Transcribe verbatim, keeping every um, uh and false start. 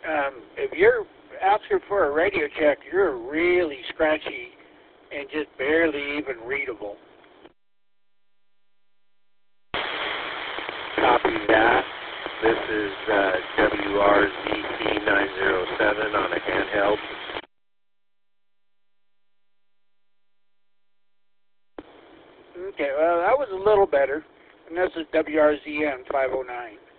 Um, if you're asking for a radio check, you're really scratchy and just barely even readable. Copy that. This is uh, W R Z T nine zero seven on a handheld. Okay, well, that was a little better. And this is W R Z N five oh nine.